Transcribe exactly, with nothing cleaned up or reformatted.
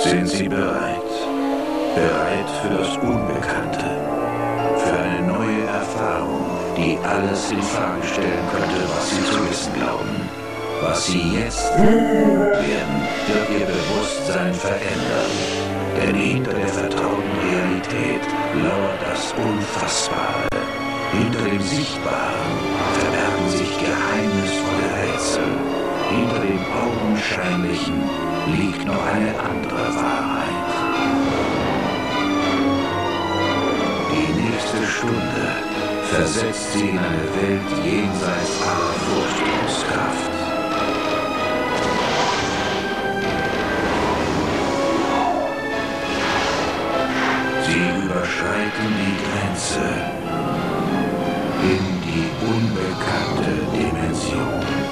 Sind Sie bereit? Bereit für das Unbekannte? Für eine neue Erfahrung, die alles in Frage stellen könnte, was Sie zu wissen glauben. Was Sie jetzt werden, wird Ihr Bewusstsein verändern. Denn hinter der vertrauten Realität lauert das Unfassbare. Hinter dem Sichtbaren verbergen sich geheimnisvolle Rätsel. Hinter dem Augenscheinlichen liegt noch eine andere Wahrheit. Die nächste Stunde versetzt Sie in eine Welt jenseits aller Vorstellungskraft. Sie überschreiten die Grenze in die unbekannte Dimension.